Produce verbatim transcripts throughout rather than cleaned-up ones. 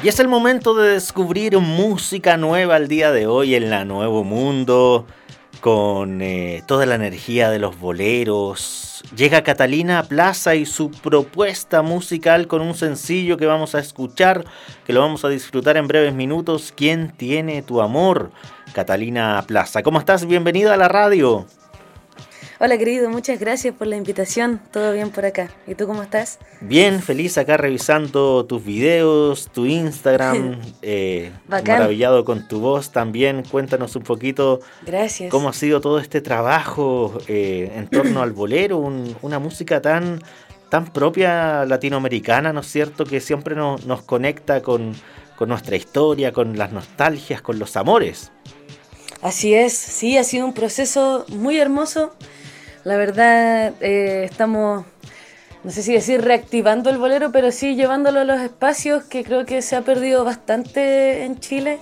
Y es el momento de descubrir música nueva el día de hoy en la Nuevo Mundo, con eh, toda la energía de los boleros. Llega Catalina Plaza y su propuesta musical con un sencillo que vamos a escuchar, que lo vamos a disfrutar en breves minutos. ¿Quién tiene tu amor? Catalina Plaza, ¿cómo estás? Bienvenida a la radio. Hola querido, muchas gracias por la invitación, todo bien por acá. ¿Y tú cómo estás? Bien, feliz acá revisando tus videos, tu Instagram, eh, maravillado con tu voz también. Cuéntanos un poquito gracias. Cómo ha sido todo este trabajo eh, en torno al bolero, un, una música tan, tan propia latinoamericana, ¿no es cierto?, que siempre no, nos conecta con, con nuestra historia, con las nostalgias, con los amores. Así es, sí, ha sido un proceso muy hermoso. La verdad, eh, estamos, no sé si decir reactivando el bolero, pero sí llevándolo a los espacios que creo que se ha perdido bastante en Chile.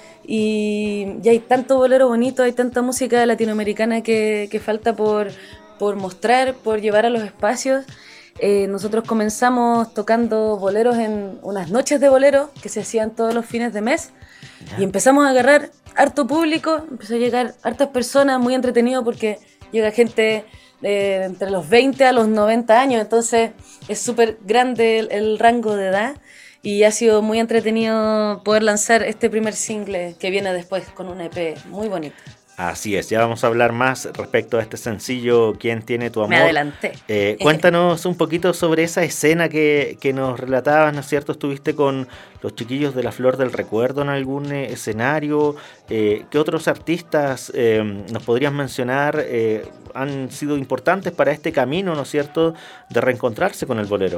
Y ya hay tanto bolero bonito, hay tanta música latinoamericana que, que falta por, por mostrar, por llevar a los espacios. Eh, nosotros comenzamos tocando boleros en unas noches de bolero que se hacían todos los fines de mes. ¿Ya? Y empezamos a agarrar harto público, empezó a llegar hartas personas, muy entretenido porque llega gente de entre los veinte a los noventa años, entonces es súper grande el, el rango de edad y ha sido muy entretenido poder lanzar este primer single que viene después con un E P muy bonito. Así es, ya vamos a hablar más respecto a este sencillo ¿Quién tiene tu amor? Me adelanté. Eh, cuéntanos un poquito sobre esa escena que, que nos relatabas, ¿no es cierto? Estuviste con los chiquillos de la Flor del Recuerdo en algún eh, escenario. Eh, ¿Qué otros artistas eh, nos podrías mencionar eh, han sido importantes para este camino, ¿no es cierto?, de reencontrarse con el bolero?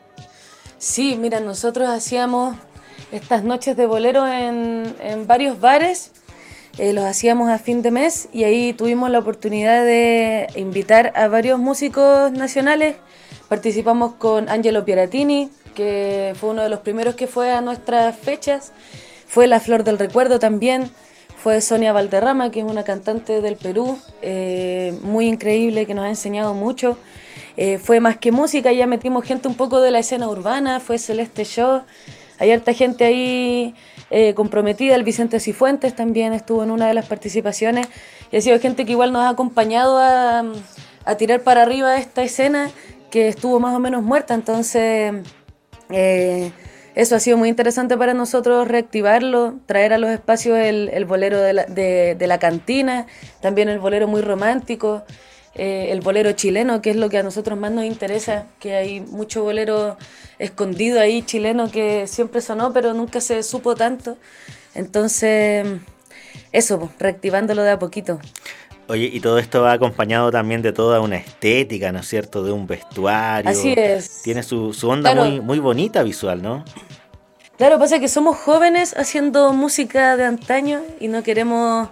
Sí, mira, nosotros hacíamos estas noches de bolero en, en varios bares. Eh, los hacíamos a fin de mes y ahí tuvimos la oportunidad de invitar a varios músicos nacionales. Participamos con Angelo Pieratini, que fue uno de los primeros que fue a nuestras fechas. Fue La Flor del Recuerdo también. Fue Sonia Valderrama, que es una cantante del Perú, eh, muy increíble, que nos ha enseñado mucho. Eh, fue Más que Música, ya metimos gente un poco de la escena urbana. Fue Celeste Show. Hay harta gente ahí eh, comprometida. El Vicente Cifuentes también estuvo en una de las participaciones. Y ha sido gente que igual nos ha acompañado a, a tirar para arriba esta escena que estuvo más o menos muerta. Entonces, eh, eso ha sido muy interesante para nosotros, reactivarlo, traer a los espacios el, el bolero de la, de, de la cantina, también el bolero muy romántico. Eh, el bolero chileno, que es lo que a nosotros más nos interesa, que hay mucho bolero escondido ahí chileno que siempre sonó pero nunca se supo tanto, entonces eso, reactivándolo de a poquito. Oye, y todo esto va acompañado también de toda una estética, ¿no es cierto?, de un vestuario. Así es. Tiene su, su onda claro. muy, muy bonita visual, ¿no? Claro, pasa que somos jóvenes haciendo música de antaño y no queremos...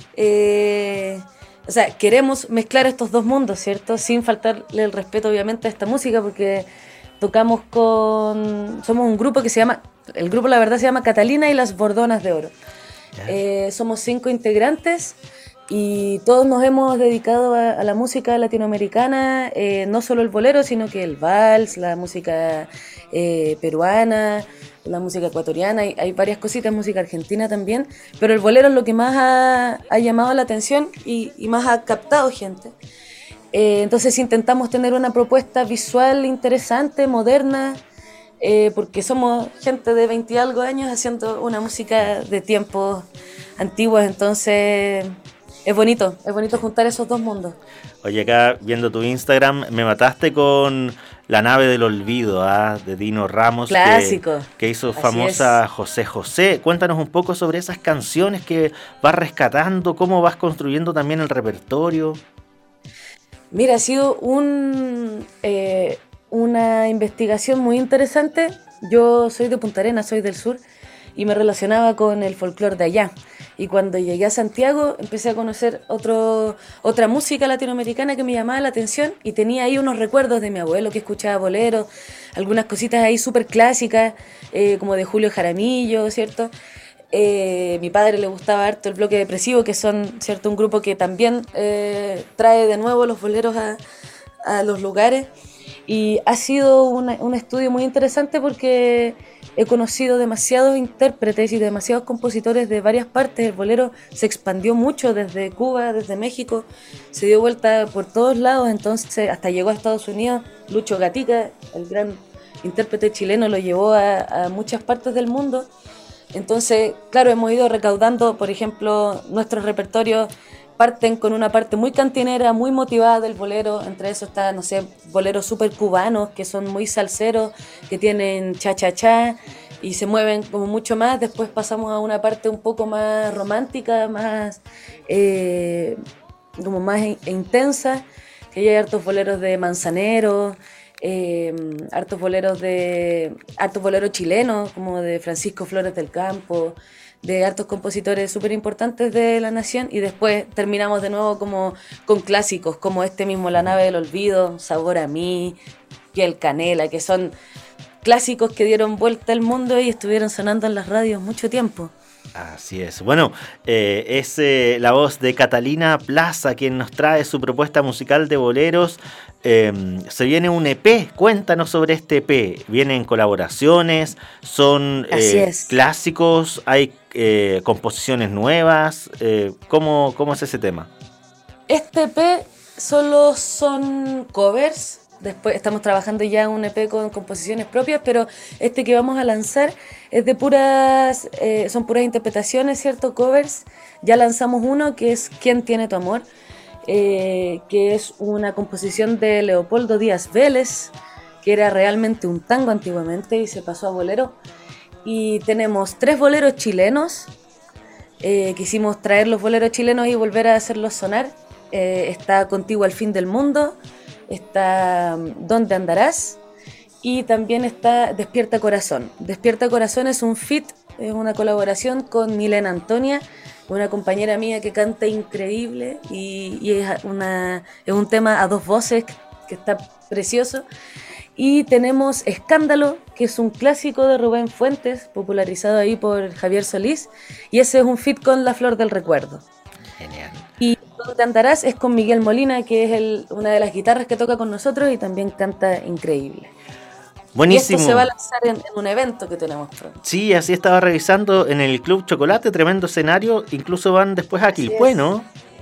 Eh, O sea, queremos mezclar estos dos mundos, ¿cierto? Sin faltarle el respeto, obviamente, a esta música, porque tocamos con... Somos un grupo que se llama... El grupo, la verdad, se llama Catalina y las Bordonas de Oro. Eh, somos cinco integrantes y todos nos hemos dedicado a, a la música latinoamericana, eh, no solo el bolero, sino que el vals, la música eh, peruana, la música ecuatoriana, hay, hay varias cositas, música argentina también, pero el bolero es lo que más ha, ha llamado la atención y, y más ha captado gente. Eh, entonces intentamos tener una propuesta visual interesante, moderna, eh, porque somos gente de veinte y algo años haciendo una música de tiempos antiguos, entonces es bonito, es bonito juntar esos dos mundos. Oye, acá viendo tu Instagram, me mataste con La Nave del Olvido, ¿ah? De Dino Ramos. Clásico. Que, que hizo famosa José José. Cuéntanos un poco sobre esas canciones que vas rescatando, cómo vas construyendo también el repertorio. Mira, ha sido un, eh, una investigación muy interesante. Yo soy de Punta Arenas, soy del sur, y me relacionaba con el folclore de allá. Y cuando llegué a Santiago empecé a conocer otro, otra música latinoamericana que me llamaba la atención y tenía ahí unos recuerdos de mi abuelo que escuchaba bolero, algunas cositas ahí súper clásicas, eh, como de Julio Jaramillo, ¿cierto? Eh, mi padre le gustaba harto el Bloque Depresivo, que son, ¿cierto?, un grupo que también eh, trae de nuevo los boleros a, a los lugares. Y ha sido una, un estudio muy interesante porque he conocido demasiados intérpretes y demasiados compositores de varias partes. El bolero se expandió mucho desde Cuba, desde México, se dio vuelta por todos lados, entonces hasta llegó a Estados Unidos. Lucho Gatica, el gran intérprete chileno, lo llevó a, a muchas partes del mundo. Entonces, claro, hemos ido recaudando, por ejemplo, nuestros repertorios parten con una parte muy cantinera, muy motivada del bolero. Entre eso está, no sé, boleros súper cubanos que son muy salseros, que tienen cha-cha-cha y se mueven como mucho más. Después pasamos a una parte un poco más romántica, más eh, como más in- intensa, que hay hartos boleros de Manzanero, eh, hartos boleros de hartos boleros chilenos, como de Francisco Flores del Campo, de hartos compositores súper importantes de la nación, y después terminamos de nuevo como con clásicos como este mismo La Nave del Olvido, Sabor a mí, Piel Canela, que son clásicos que dieron vuelta al mundo y estuvieron sonando en las radios mucho tiempo. Así es. Bueno, eh, es eh, la voz de Catalina Plaza quien nos trae su propuesta musical de boleros. Eh, se viene un E P, cuéntanos sobre este E P. ¿Vienen colaboraciones? ¿Son eh, clásicos? ¿Hay eh, composiciones nuevas? Eh, ¿cómo, ¿Cómo es ese tema? Este E P solo son covers. Después estamos trabajando ya un E P con composiciones propias, pero este que vamos a lanzar es de puras, eh, son puras interpretaciones, ¿cierto? Covers. Ya lanzamos uno que es ¿Quién tiene tu amor? Eh, que es una composición de Leopoldo Díaz Vélez, que era realmente un tango antiguamente y se pasó a bolero. Y tenemos tres boleros chilenos. Eh, quisimos traer los boleros chilenos y volver a hacerlos sonar. Eh, está Contigo al fin del mundo, está ¿Dónde andarás? Y también está Despierta Corazón. Despierta Corazón es un feat, es una colaboración con Milena Antonia, una compañera mía que canta increíble y, y es, una, es un tema a dos voces que está precioso. Y tenemos Escándalo, que es un clásico de Rubén Fuentes, popularizado ahí por Javier Solís, y ese es un feat con La Flor del Recuerdo. Genial. Y ¿Dónde andarás? Es con Miguel Molina, que es el, una de las guitarras que toca con nosotros y también canta increíble. Buenísimo. Y esto se va a lanzar en, en un evento que tenemos pronto. Sí, así estaba revisando en el Club Chocolate, tremendo escenario. Incluso van después a Quilpué, ¿no?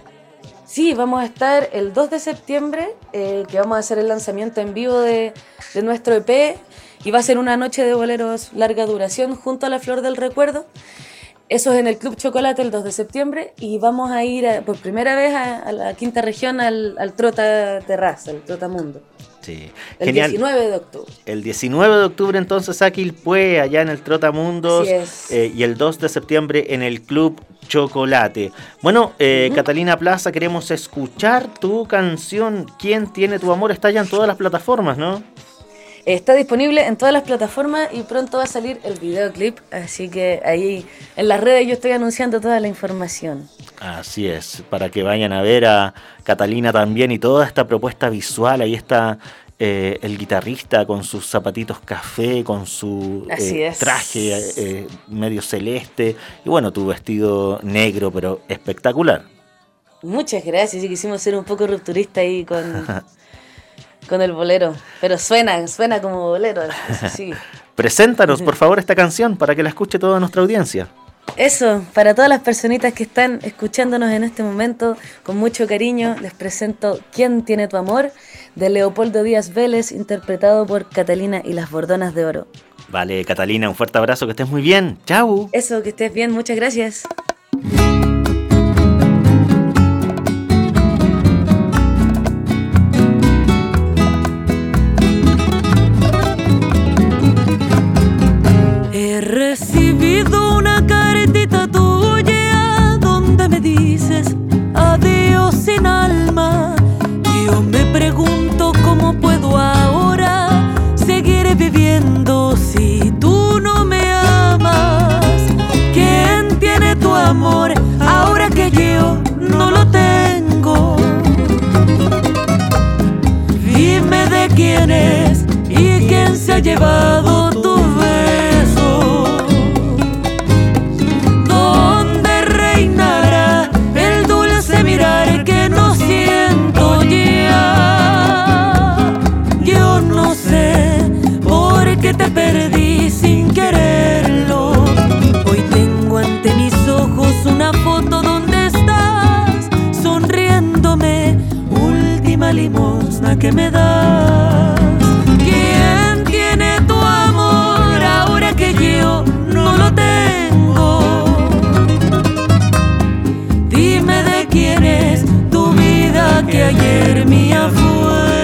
Sí, vamos a estar el dos de septiembre, eh, que vamos a hacer el lanzamiento en vivo de, de nuestro E P, y va a ser una noche de boleros larga duración junto a La Flor del Recuerdo. Eso es en el Club Chocolate el dos de septiembre, y vamos a ir a, por primera vez a, a la quinta región, al, al Trota Terraza, al Trotamundo. Sí. El Genial. diecinueve de octubre. El diecinueve de octubre entonces a Quilpué, allá en el Trotamundos, eh, y el dos de septiembre en el Club Chocolate. Bueno, eh, uh-huh. Catalina Plaza, queremos escuchar tu canción ¿Quién tiene tu amor? Está ya en todas las plataformas, ¿no? Está disponible en todas las plataformas y pronto va a salir el videoclip, así que ahí en las redes yo estoy anunciando toda la información. Así es, para que vayan a ver a Catalina también y toda esta propuesta visual. Ahí está eh, el guitarrista con sus zapatitos café, con su eh, traje eh, medio celeste y bueno, tu vestido negro, pero espectacular. Muchas gracias, y quisimos ser un poco rupturista ahí con... con el bolero, pero suena, suena como bolero, eso sí. Preséntanos, por favor, esta canción para que la escuche toda nuestra audiencia. Eso, para todas las personitas que están escuchándonos en este momento, con mucho cariño, les presento ¿Quién tiene tu amor? De Leopoldo Díaz Vélez, interpretado por Catalina y las Bordonas de Oro. Vale, Catalina, un fuerte abrazo, que estés muy bien. Chau. Eso, que estés bien, muchas gracias. He recibido una cartita tuya donde me dices adiós sin alma. Yo me pregunto cómo puedo ahora seguir viviendo si tú no me amas. ¿Quién tiene tu amor ahora que yo no lo tengo? Dime de quién es y quién se ha llevado tu beso. ¿Dónde reinará el dulce mirar que no siento ya? Yo no sé por qué te perdí sin querer. limosna que me das. ¿Quién tiene tu amor ahora que yo no lo tengo? Dime de quién es tu vida que ayer mía fue.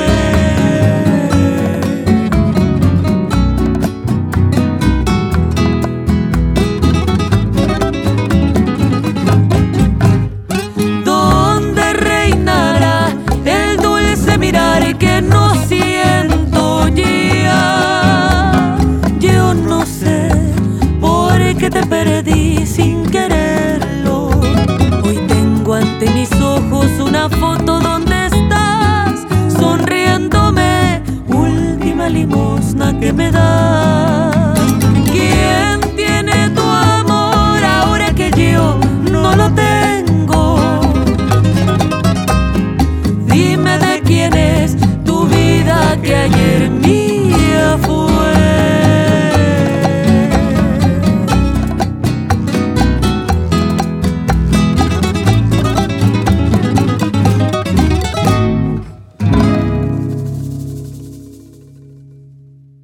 Que no siento ya. Yo no sé por qué te perdí sin quererlo. Hoy tengo ante mis ojos una foto donde estás sonriéndome, última limosna que me das.